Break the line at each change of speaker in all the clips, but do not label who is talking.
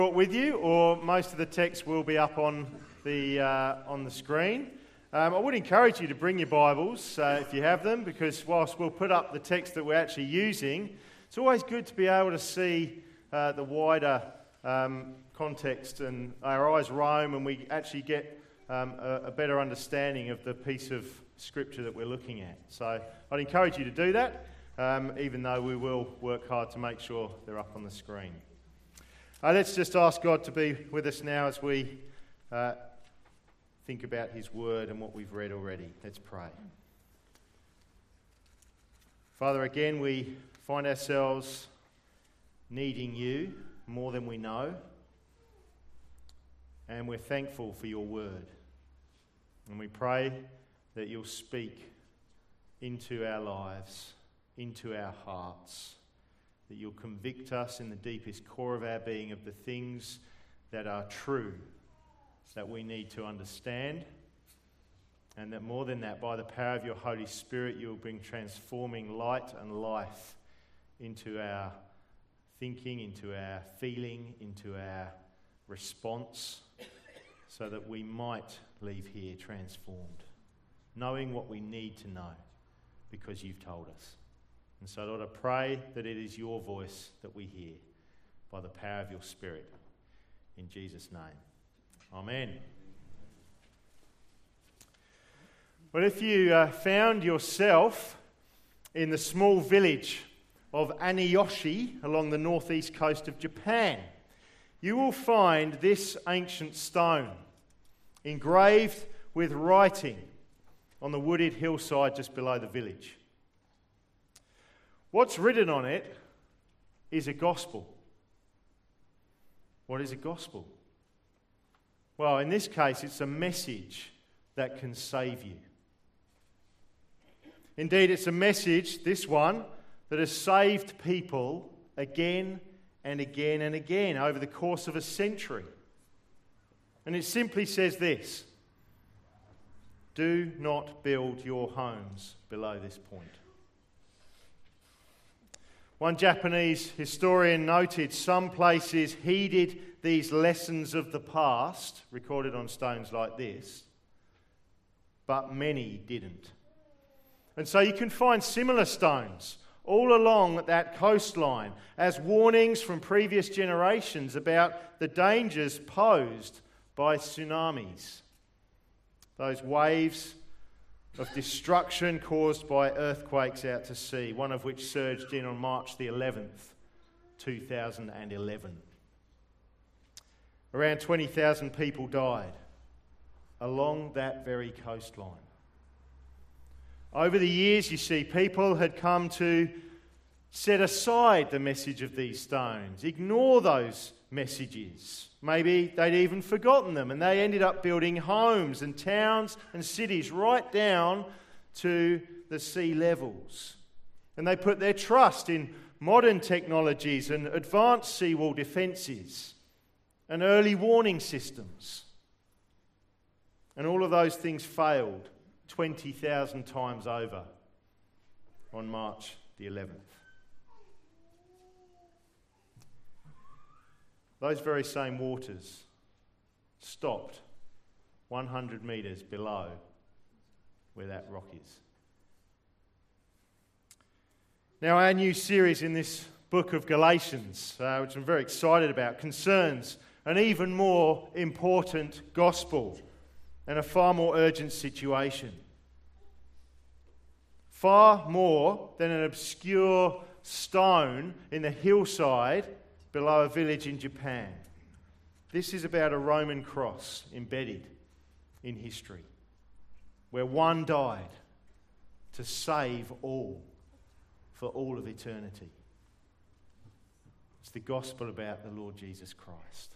With you, or most of the text will be up on the screen. I would encourage you to bring your Bibles if you have them, because whilst we'll put up the text that we're actually using, it's always good to be able to see the wider context, and our eyes roam and we actually get a better understanding of the piece of scripture that we're looking at. So I'd encourage you to do that, even though we will work hard to make sure they're up on the screen. Let's just ask God to be with us now as we think about His Word and what we've read already. Let's pray. Father, again, we find ourselves needing You more than we know, and we're thankful for Your Word. And we pray that You'll speak into our lives, into our hearts, that You'll convict us in the deepest core of our being of the things that are true, that we need to understand, and that more than that, by the power of Your Holy Spirit, You'll bring transforming light and life into our thinking, into our feeling, into our response, so that we might leave here transformed, knowing what we need to know, because You've told us. And so, Lord, I pray that it is Your voice that we hear by the power of Your Spirit. In Jesus' name. Amen. Well, if you found yourself in the small village of Aniyoshi along the northeast coast of Japan, you will find this ancient stone engraved with writing on the wooded hillside just below the village. What's written on it is a gospel. What is a gospel? Well, in this case, it's a message that can save you. Indeed, it's a message, this one, that has saved people again and again and again over the course of a century. And it simply says this: do not build your homes below this point. One Japanese historian noted some places heeded these lessons of the past, recorded on stones like this, but many didn't. And so you can find similar stones all along that coastline as warnings from previous generations about the dangers posed by tsunamis, those waves of destruction caused by earthquakes out to sea, one of which surged in on March the 11th, 2011. Around 20,000 people died along that very coastline. Over the years, you see, people had come to set aside the message of these stones, ignore those messages. Maybe they'd even forgotten them, and they ended up building homes and towns and cities right down to the sea levels. And they put their trust in modern technologies and advanced seawall defences and early warning systems. And all of those things failed 20,000 times over on March the 11th. Those very same waters stopped 100 metres below where that rock is. Now, our new series in this book of Galatians, which I'm very excited about, concerns an even more important gospel and a far more urgent situation. Far more than an obscure stone in the hillside below a village in Japan. This is about a Roman cross embedded in history, where one died to save all for all of eternity. It's the gospel about the Lord Jesus Christ.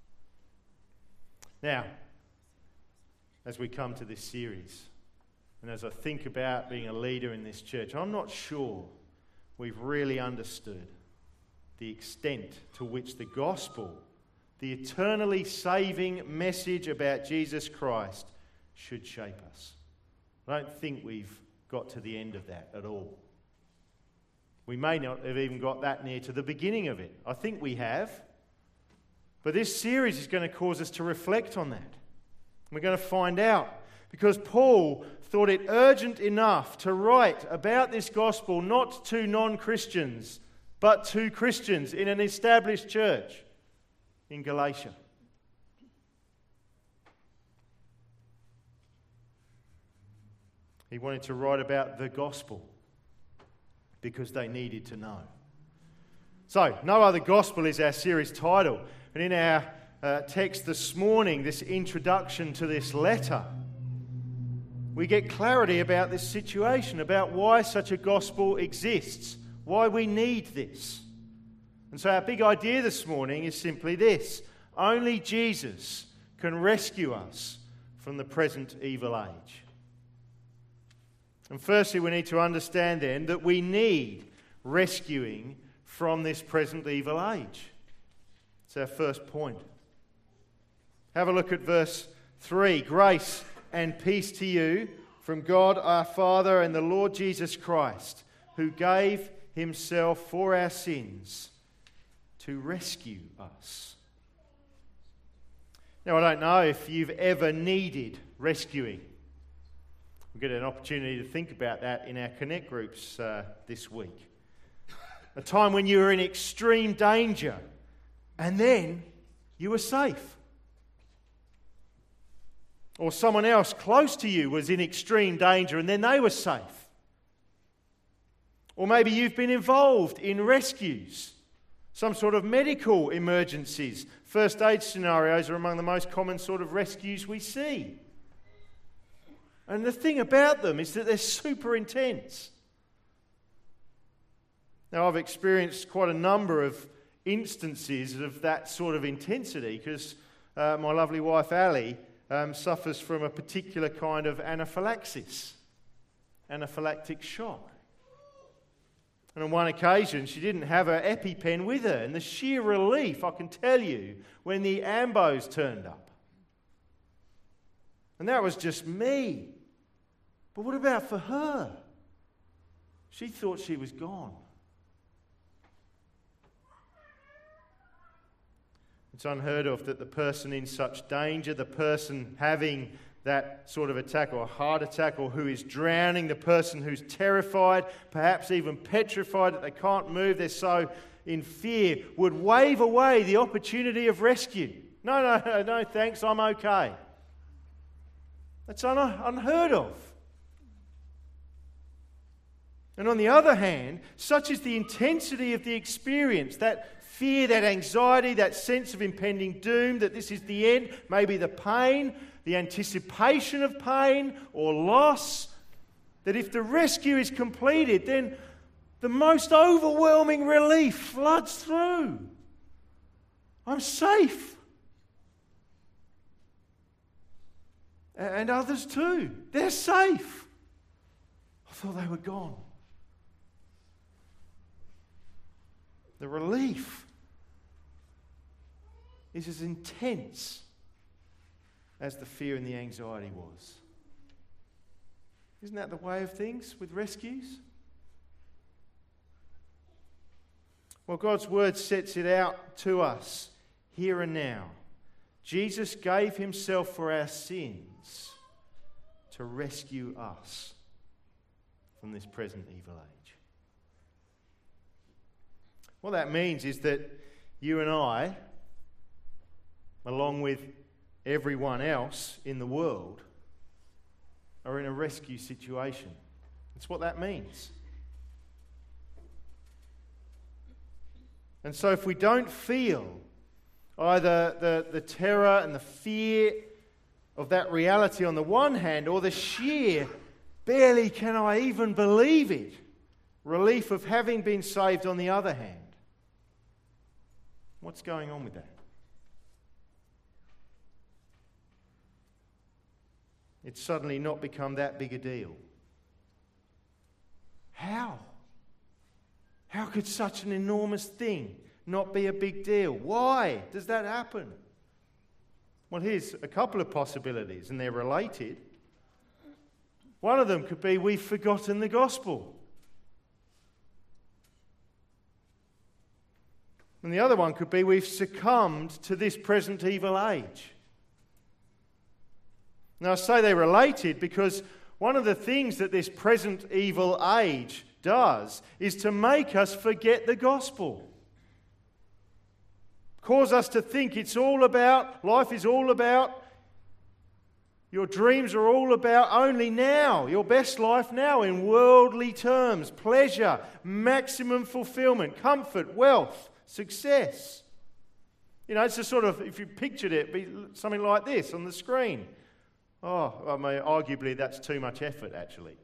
Now, as we come to this series, and as I think about being a leader in this church, I'm not sure we've really understood the extent to which the gospel, the eternally saving message about Jesus Christ, should shape us. I don't think we've got to the end of that at all. We may not have even got that near to the beginning of it. I think we have, But this series is going to cause us to reflect on that. We're going to find out, because Paul thought it urgent enough to write about this gospel not to non-Christians, but to Christians in an established church in Galatia. He wanted to write about the gospel because they needed to know. So, No Other Gospel is our series title. And in our text this morning, this introduction to this letter, we get clarity about this situation, about why such a gospel exists, why we need this. And so our big idea this morning is simply this: only Jesus can rescue us from the present evil age. And firstly, we need to understand then that we need rescuing from this present evil age. It's our first point. Have a look at verse 3. Grace and peace to you from God our Father and the Lord Jesus Christ, who gave himself for our sins to rescue us. Now, I don't know if you've ever needed rescuing. We'll get an opportunity to think about that in our Connect groups this week. A time when you were in extreme danger and then you were safe. Or someone else close to you was in extreme danger and then they were safe. Or maybe you've been involved in rescues, some sort of medical emergencies. First aid scenarios are among the most common sort of rescues we see. And the thing about them is that they're super intense. Now, I've experienced quite a number of instances of that sort of intensity because my lovely wife, Ali, suffers from a particular kind of anaphylaxis, anaphylactic shock. And on one occasion, she didn't have her EpiPen with her, and the sheer relief, I can tell you, when the ambos turned up. And that was just me. But what about for her? She thought she was gone. It's unheard of that the person in such danger, the person having that sort of attack or a heart attack, or who is drowning, the person who's terrified, perhaps even petrified that they can't move, they're so in fear, would wave away the opportunity of rescue. No, thanks, I'm okay. That's unheard of. And on the other hand, such is the intensity of the experience, that fear, that anxiety, that sense of impending doom, that this is the end, maybe the pain, the anticipation of pain or loss, that if the rescue is completed, then the most overwhelming relief floods through. I'm safe. And others too. They're safe. I thought they were gone. The relief is as intense as the fear and the anxiety was. Isn't that the way of things with rescues? Well, God's word sets it out to us here and now. Jesus gave himself for our sins to rescue us from this present evil age. What that means is that you and I, along with everyone else in the world, are in a rescue situation. That's what that means. And so if we don't feel either the terror and the fear of that reality on the one hand, or the sheer, barely can I even believe it, relief of having been saved on the other hand, what's going on with that? It's suddenly not become that big a deal. How? How could such an enormous thing not be a big deal? Why does that happen? Well, here's a couple of possibilities, and they're related. One of them could be we've forgotten the gospel. And the other one could be we've succumbed to this present evil age. Now, I say they're related because one of the things that this present evil age does is to make us forget the gospel. Cause us to think it's all about, life is all about, your dreams are all about only now, your best life now in worldly terms, pleasure, maximum fulfillment, comfort, wealth, success. You know, it's just sort of, if you pictured it, be something like this on the screen. Oh, I mean, arguably that's too much effort, actually,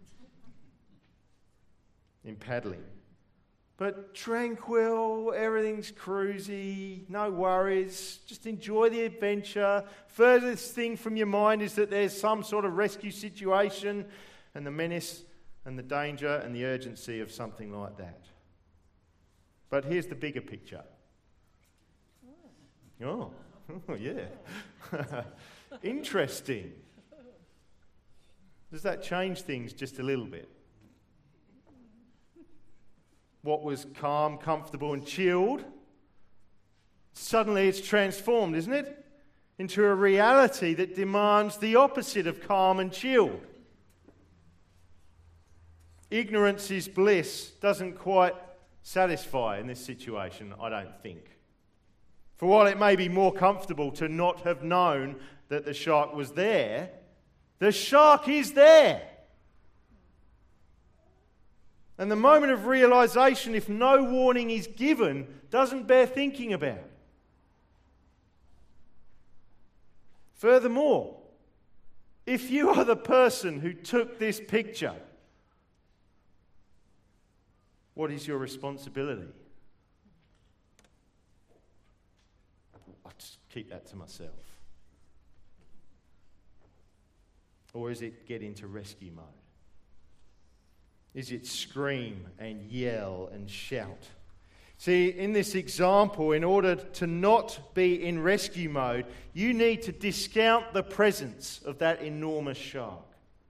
in paddling. But tranquil, everything's cruisy, no worries, just enjoy the adventure. Furthest thing from your mind is that there's some sort of rescue situation and the menace and the danger and the urgency of something like that. But here's the bigger picture. Oh yeah. Interesting. Does that change things just a little bit? What was calm, comfortable and chilled, suddenly it's transformed, isn't it? Into a reality that demands the opposite of calm and chilled. Ignorance is bliss doesn't quite satisfy in this situation, I don't think. For while it may be more comfortable to not have known that the shark was there, the shark is there. And the moment of realization, if no warning is given, doesn't bear thinking about. Furthermore, if you are the person who took this picture, what is your responsibility? I'll just keep that to myself. Or is it get into rescue mode? Is it scream and yell and shout? See, in this example, in order to not be in rescue mode, you need to discount the presence of that enormous shark.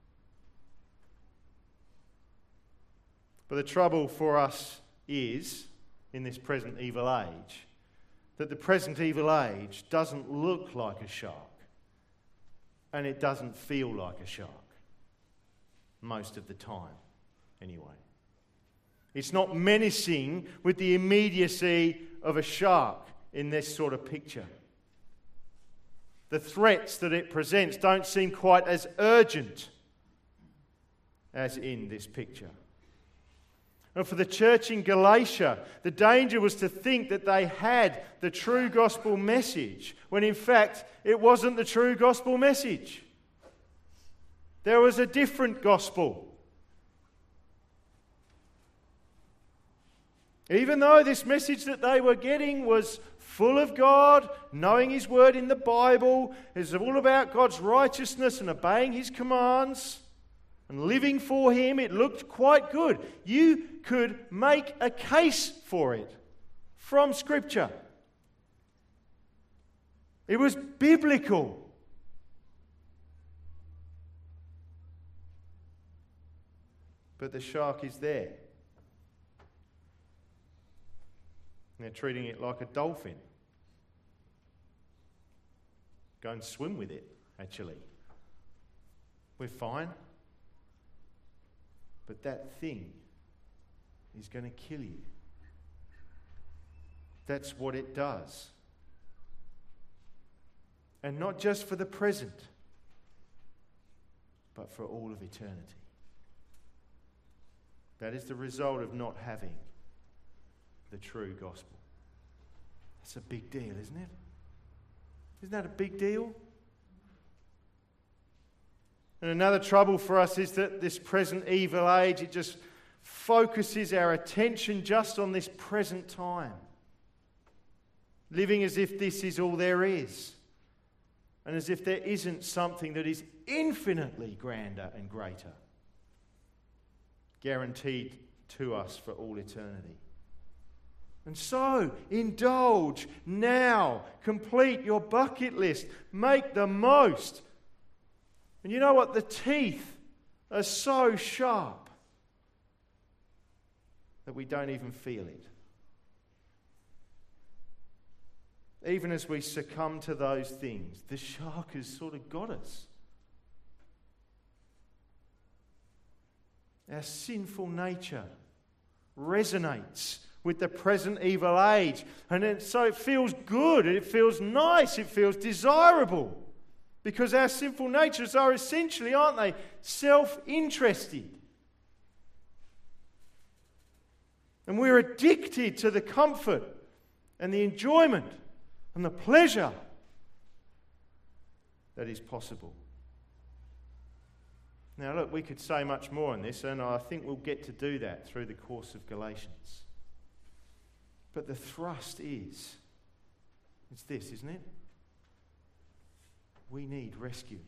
But the trouble for us is, in this present evil age, that the present evil age doesn't look like a shark, and it doesn't feel like a shark, most of the time. Anyway, it's not menacing with the immediacy of a shark in this sort of picture. The threats that it presents don't seem quite as urgent as in this picture. And for the church in Galatia, the danger was to think that they had the true gospel message, when in fact it wasn't the true gospel message. There was a different gospel. Even though this message that they were getting was full of God, knowing His word in the Bible, is all about God's righteousness and obeying His commands and living for Him, it looked quite good. You could make a case for it from Scripture. It was biblical. But the shark is there. And they're treating it like a dolphin. Go and swim with it, actually. We're fine. But that thing is going to kill you. That's what it does. And not just for the present, but for all of eternity. That is the result of not having the true gospel. That's a big deal, isn't it? Isn't that a big deal? And another trouble for us is that this present evil age, it just focuses our attention just on this present time. Living as if this is all there is. And as if there isn't something that is infinitely grander and greater, guaranteed to us for all eternity. And so, indulge now. Complete your bucket list. Make the most. And you know what? The teeth are so sharp that we don't even feel it. even as we succumb to those things, the shark has sort of got us. Our sinful nature resonates with the present evil age. And so it feels good, it feels nice, it feels desirable. Because our sinful natures are essentially, aren't they, self-interested. And we're addicted to the comfort and the enjoyment and the pleasure that is possible. Now look, we could say much more on this, and I think we'll get to do that through the course of Galatians. But the thrust is, it's this, isn't it? We need rescuing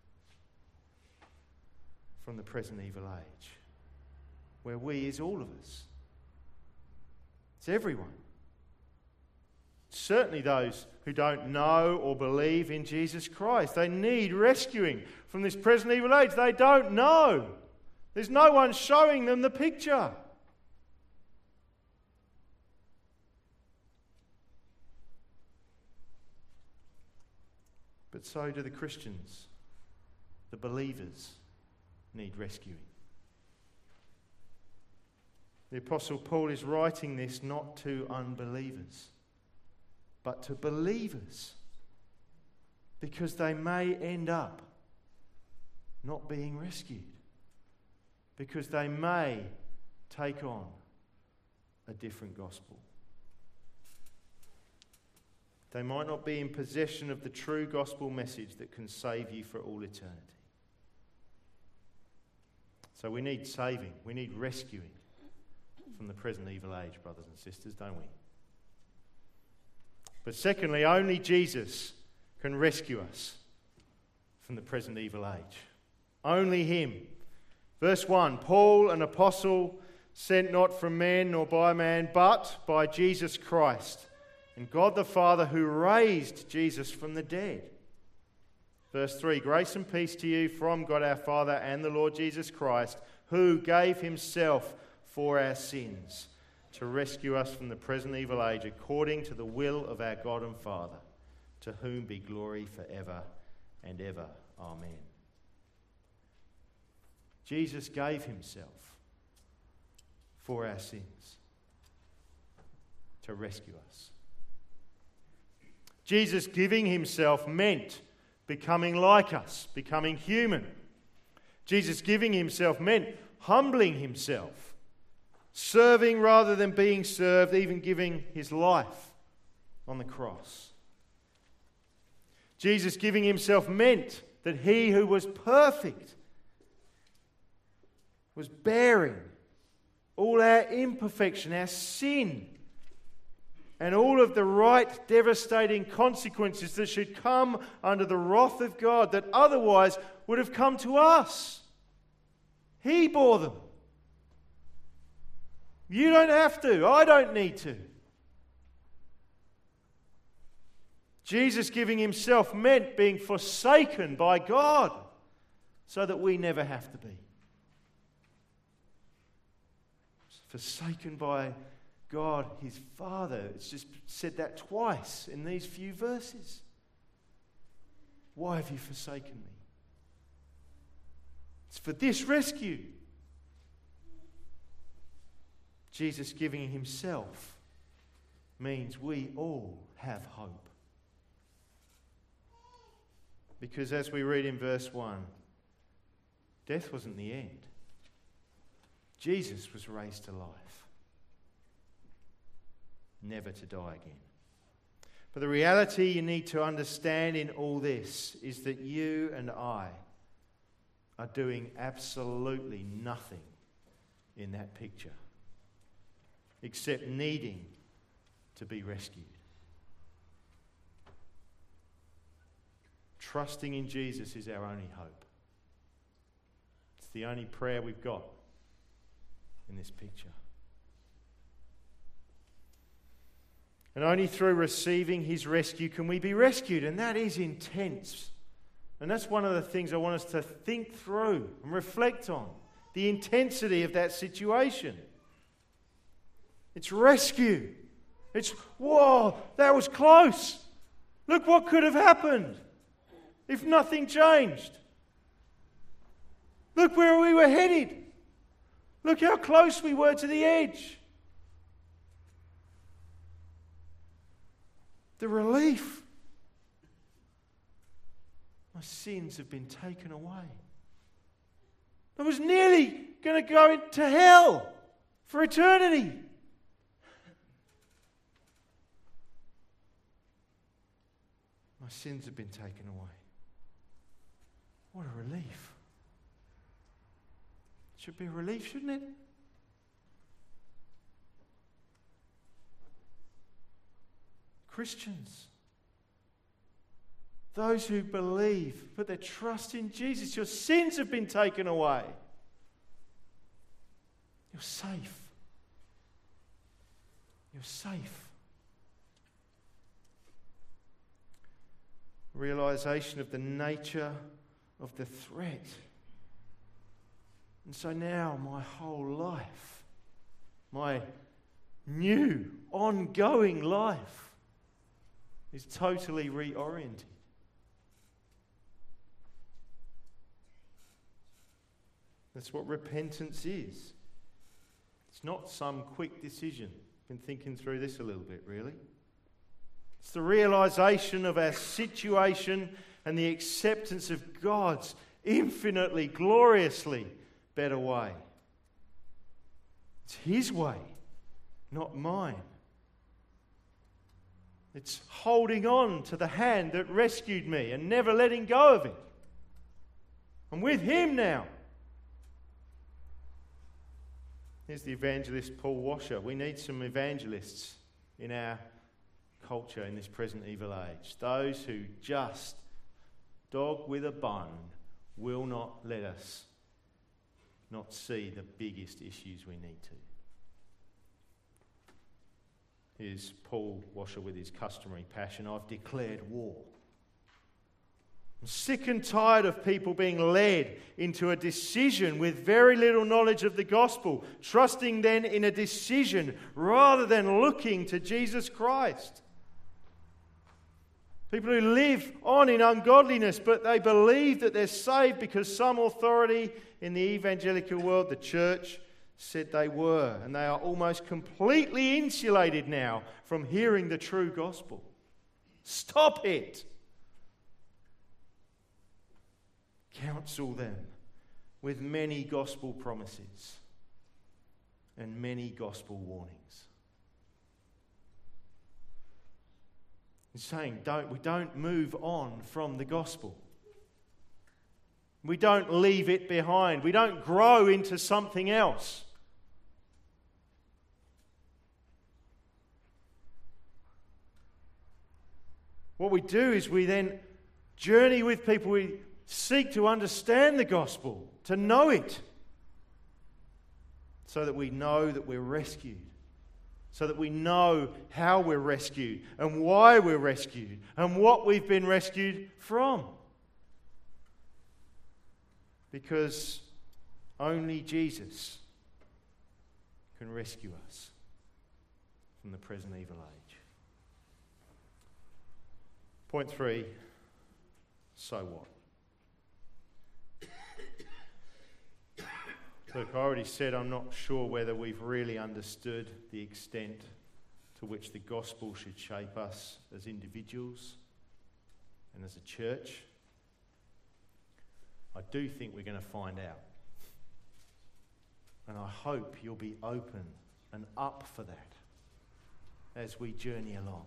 from the present evil age, where we is all of us. It's everyone. Certainly those who don't know or believe in Jesus Christ. They need rescuing from this present evil age. They don't know. There's no one showing them the picture. But so do the Christians. The believers need rescuing. The Apostle Paul is writing this not to unbelievers, but to believers, because they may end up not being rescued, because they may take on a different gospel. They might not be in possession of the true gospel message that can save you for all eternity. So we need saving, we need rescuing from the present evil age, brothers and sisters, don't we? But secondly, only Jesus can rescue us from the present evil age. Only him. Verse 1, Paul, an apostle, sent not from men nor by man, but by Jesus Christ, and God the Father who raised Jesus from the dead. Verse 3, grace and peace to you from God our Father and the Lord Jesus Christ, who gave himself for our sins, to rescue us from the present evil age, according to the will of our God and Father, to whom be glory forever and ever. Amen. Jesus gave himself for our sins, to rescue us. Jesus giving himself meant becoming like us, becoming human. Jesus giving himself meant humbling himself, serving rather than being served, even giving his life on the cross. Jesus giving himself meant that he who was perfect was bearing all our imperfection, our sin, and all of the right devastating consequences that should come under the wrath of God that otherwise would have come to us. He bore them. You don't have to. I don't need to. Jesus giving himself meant being forsaken by God so that we never have to be. Forsaken by God, his Father. It's just said that twice in these few verses. Why have you forsaken me? It's for this rescue. Jesus giving himself means we all have hope. Because as we read in verse 1, death wasn't the end. Jesus was raised to life, never to die again. But the reality you need to understand in all this is that you and I are doing absolutely nothing in that picture except needing to be rescued. Trusting in Jesus is our only hope. It's the only prayer we've got in this picture. And only through receiving his rescue can we be rescued, and that is intense. And that's one of the things I want us to think through and reflect on, the intensity of that situation. It's rescue. It's, whoa, that was close. Look what could have happened if nothing changed. Look where we were headed. Look how close we were to the edge. The relief. My sins have been taken away. I was nearly going to go into hell for eternity. My sins have been taken away. What a relief. It should be a relief, shouldn't it? Christians, those who believe, put their trust in Jesus, your sins have been taken away. You're safe. You're safe. Realization of the nature of the threat. And so now my whole life, my new, ongoing life, is totally reoriented. That's what repentance is. It's not some quick decision. I've been thinking through this a little bit, really. It's the realization of our situation and the acceptance of God's infinitely, gloriously better way. It's His way, not mine. It's holding on to the hand that rescued me and never letting go of it. I'm with Him now. Here's the evangelist Paul Washer. We need some evangelists in our culture in this present evil age. Those who just, dog with a bone, will not let us not see the biggest issues we need to. Here's Paul Washer with his customary passion. I've declared war. I'm sick and tired of people being led into a decision with very little knowledge of the gospel, trusting then in a decision rather than looking to Jesus Christ. People who live on in ungodliness, but they believe that they're saved because some authority in the evangelical world, the church, said they were. And they are almost completely insulated now from hearing the true gospel. Stop it. Counsel them with many gospel promises and many gospel warnings. He's saying we don't move on from the gospel. We don't leave it behind. We don't grow into something else. What we do is we then journey with people. We seek to understand the gospel, to know it, so that we know that we're rescued, so that we know how we're rescued and why we're rescued and what we've been rescued from. Because only Jesus can rescue us from the present evil age. Point 3, so what? Look, I already said I'm not sure whether we've really understood the extent to which the gospel should shape us as individuals and as a church. I do think we're going to find out. And I hope you'll be open and up for that as we journey along.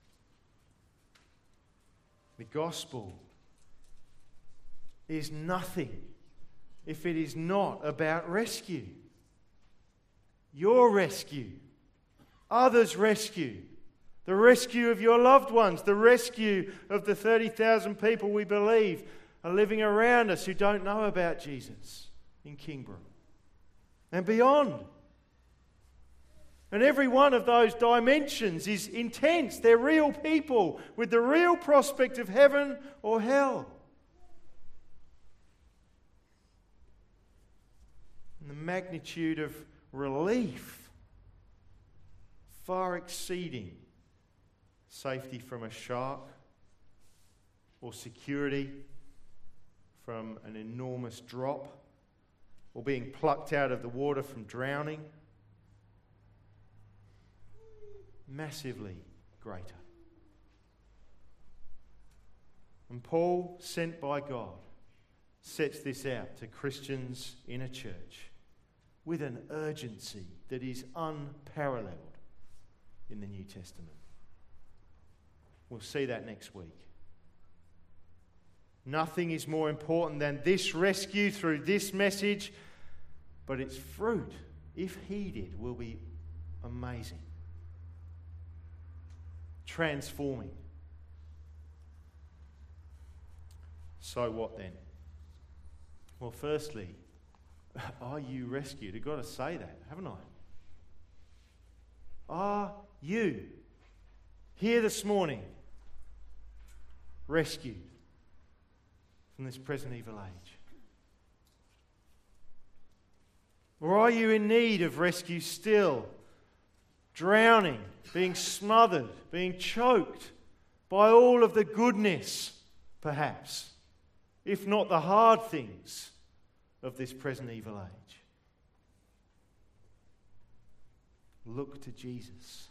The gospel is nothing if it is not about rescue. Your rescue, others' rescue, the rescue of your loved ones, the rescue of the 30,000 people we believe are living around us who don't know about Jesus in Kingborough and beyond. And every one of those dimensions is intense. They're real people with the real prospect of heaven or hell. And the magnitude of relief far exceeding safety from a shark or security from an enormous drop, or being plucked out of the water from drowning. Massively greater. And Paul, sent by God, sets this out to Christians in a church with an urgency that is unparalleled in the New Testament. We'll see that next week. Nothing is more important than this rescue through this message, but its fruit, if heeded, will be amazing. Transforming. So what then? Well, firstly, are you rescued? I've got to say that, haven't I? Are you here this morning rescued from this present evil age? Or are you in need of rescue still? Drowning, being smothered, being choked by all of the goodness, perhaps, if not the hard things of this present evil age. Look to Jesus.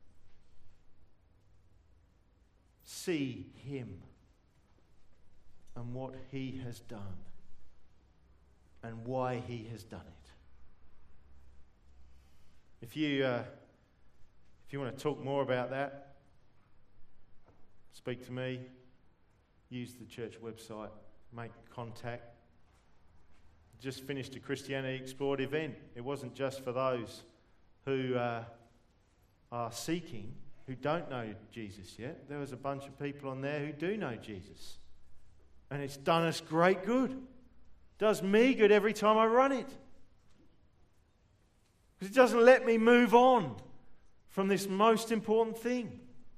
See him and what he has done and why he has done it. If you want to talk more about that, speak to me, use the church website, make contact. Just finished a Christianity Explored event. It wasn't just for those who are seeking, who don't know Jesus yet. There was a bunch of people on there who do know Jesus. And it's done us great good. Does me good every time I run it. Because it doesn't let me move on from this most important thing.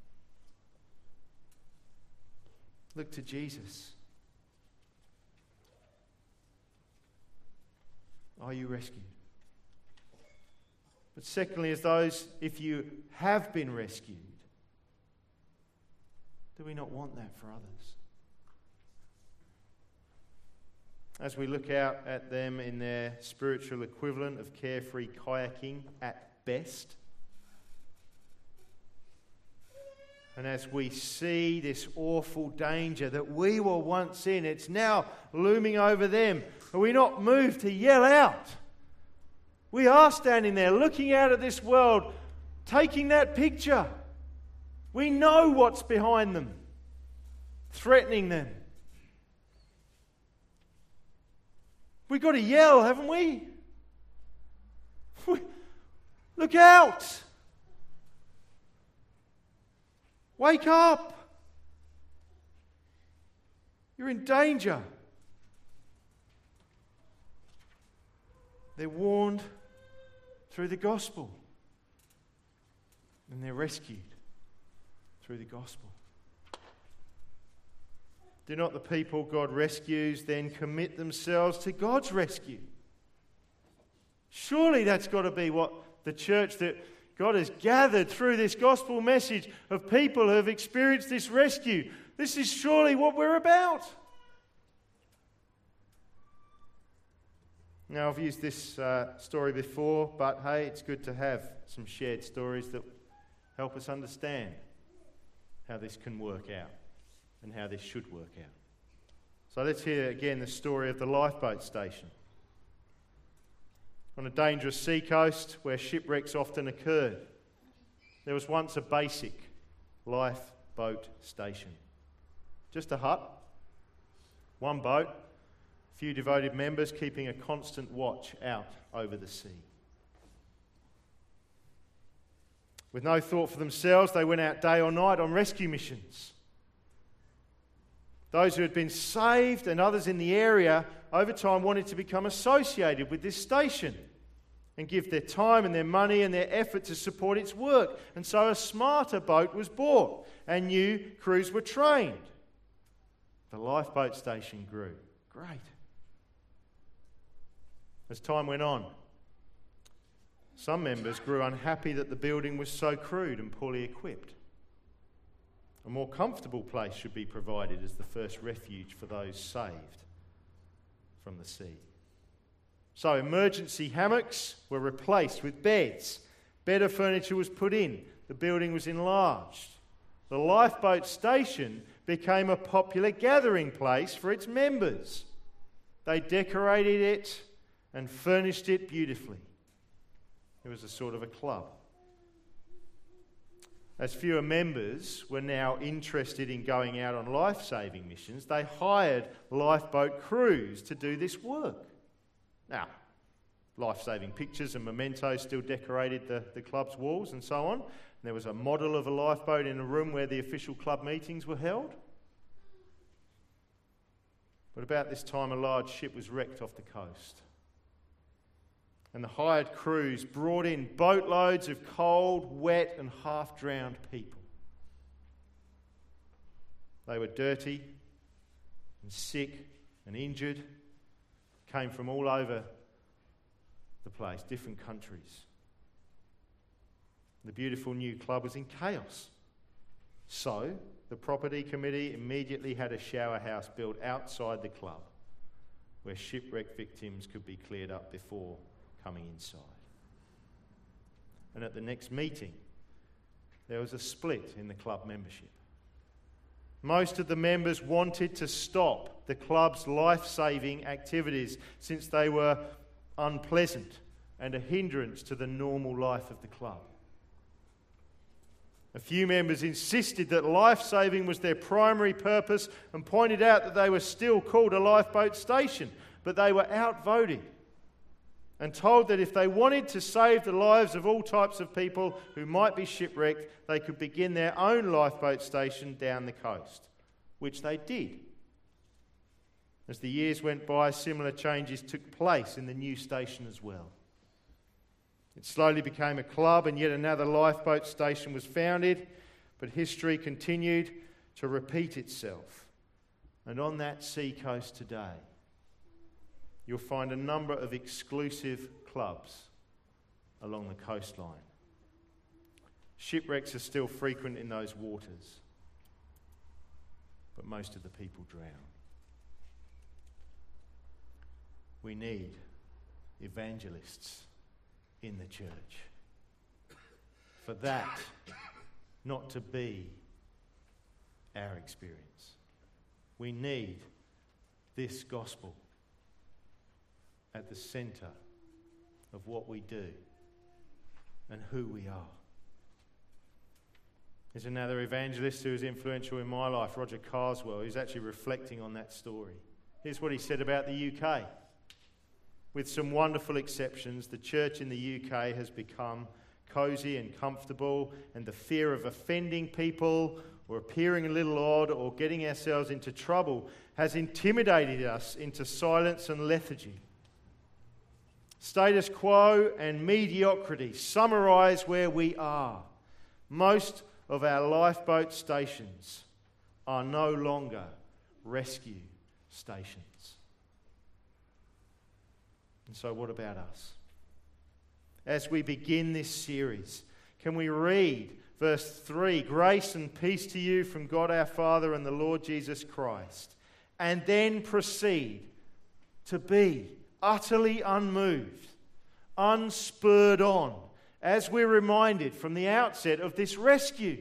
Look to Jesus. Are you rescued? But secondly, as those, if you have been rescued, do we not want that for others? As we look out at them in their spiritual equivalent of carefree kayaking at best, and as we see this awful danger that we were once in, it's now looming over them. Are we not moved to yell out? We are standing there looking out at this world, taking that picture. We know what's behind them, threatening them. We've got to yell, haven't we? Look out! Wake up! You're in danger. They're warned through the gospel. And they're rescued through the gospel. Do not the people God rescues then commit themselves to God's rescue? Surely that's got to be what the church that God has gathered through this gospel message of people who have experienced this rescue. This is surely what we're about. Now, I've used this story before, but hey, it's good to have some shared stories that help us understand how this can work out and how this should work out. So let's hear again the story of the lifeboat station. On a dangerous seacoast where shipwrecks often occurred, there was once a basic lifeboat station. Just a hut, one boat, a few devoted members keeping a constant watch out over the sea. With no thought for themselves, they went out day or night on rescue missions. Those who had been saved and others in the area over time wanted to become associated with this station and give their time and their money and their effort to support its work. And so a smarter boat was bought and new crews were trained. The lifeboat station grew. Great. As time went on, some members grew unhappy that the building was so crude and poorly equipped. A more comfortable place should be provided as the first refuge for those saved from the sea. So emergency hammocks were replaced with beds. Better furniture was put in. The building was enlarged. The lifeboat station became a popular gathering place for its members. They decorated it and furnished it beautifully. It was a sort of a club. As fewer members were now interested in going out on life-saving missions, they hired lifeboat crews to do this work. Now, life-saving pictures and mementos still decorated the club's walls and so on. And there was a model of a lifeboat in a room where the official club meetings were held. But about this time, a large ship was wrecked off the coast. And the hired crews brought in boatloads of cold, wet and half-drowned people. They were dirty and sick and injured, came from all over the place, different countries. The beautiful new club was in chaos. So the property committee immediately had a shower house built outside the club where shipwreck victims could be cleared up before coming inside. And at the next meeting, there was a split in the club membership. Most of the members wanted to stop the club's life-saving activities since they were unpleasant and a hindrance to the normal life of the club. A few members insisted that life-saving was their primary purpose and pointed out that they were still called a lifeboat station, but they were outvoted and told that if they wanted to save the lives of all types of people who might be shipwrecked, they could begin their own lifeboat station down the coast, which they did. As the years went by, similar changes took place in the new station as well. It slowly became a club, and yet another lifeboat station was founded, but history continued to repeat itself. And on that sea coast today, you'll find a number of exclusive clubs along the coastline. Shipwrecks are still frequent in those waters, but most of the people drown. We need evangelists in the church. For that not to be our experience. We need this gospel at the centre of what we do and who we are. There's another evangelist who is influential in my life, Roger Carswell, who's actually reflecting on that story. Here's what he said about the UK. With some wonderful exceptions, the church in the UK has become cosy and comfortable, and the fear of offending people or appearing a little odd or getting ourselves into trouble has intimidated us into silence and lethargy. Status quo and mediocrity summarise where we are. Most of our lifeboat stations are no longer rescue stations. And so what about us? As we begin this series, can we read verse 3, grace and peace to you from God our Father and the Lord Jesus Christ, and then proceed to be utterly unmoved, unspurred on, as we're reminded from the outset of this rescue.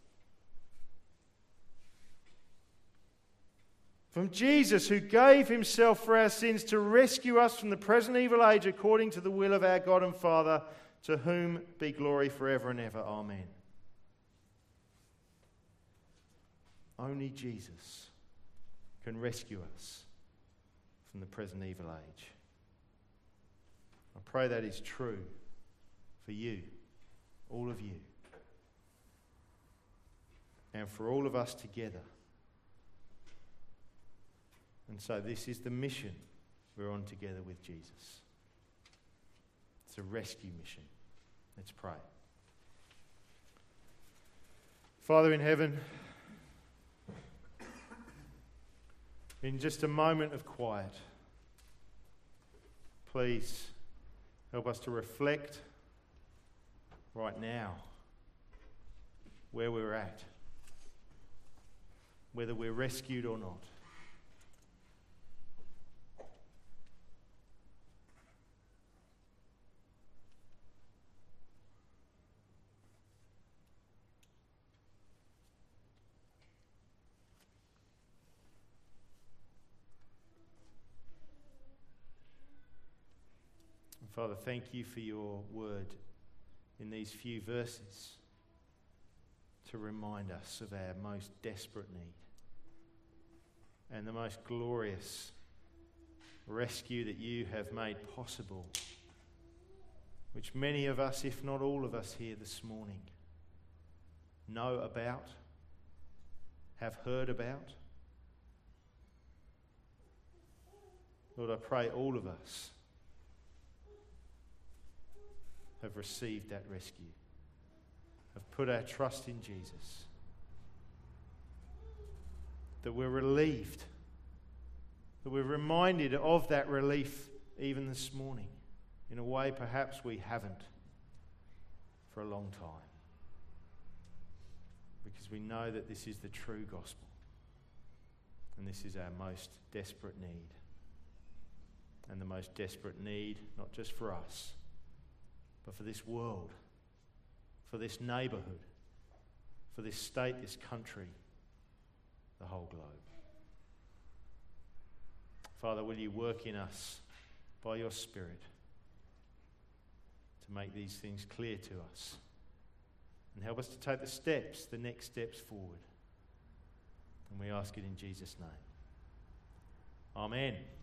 From Jesus, who gave himself for our sins to rescue us from the present evil age according to the will of our God and Father, to whom be glory forever and ever. Amen. Only Jesus can rescue us from the present evil age. I pray that is true for you, all of you, and for all of us together. And so this is the mission we're on together with Jesus. It's a rescue mission. Let's pray. Father in heaven, in just a moment of quiet, please help us to reflect right now where we're at whether we're rescued or not. Father, thank you for your word in these few verses to remind us of our most desperate need and the most glorious rescue that you have made possible, which many of us, if not all of us here this morning, know about, have heard about. Lord, I pray all of us have received that rescue, have put our trust in Jesus, that we're relieved, that we're reminded of that relief even this morning, in a way perhaps we haven't for a long time, because we know that this is the true gospel, and this is our most desperate need, and the most desperate need not just for us, but for this world, for this neighbourhood, for this state, this country, the whole globe. Father, will you work in us by your Spirit to make these things clear to us and help us to take the next steps forward. And we ask it in Jesus' name. Amen.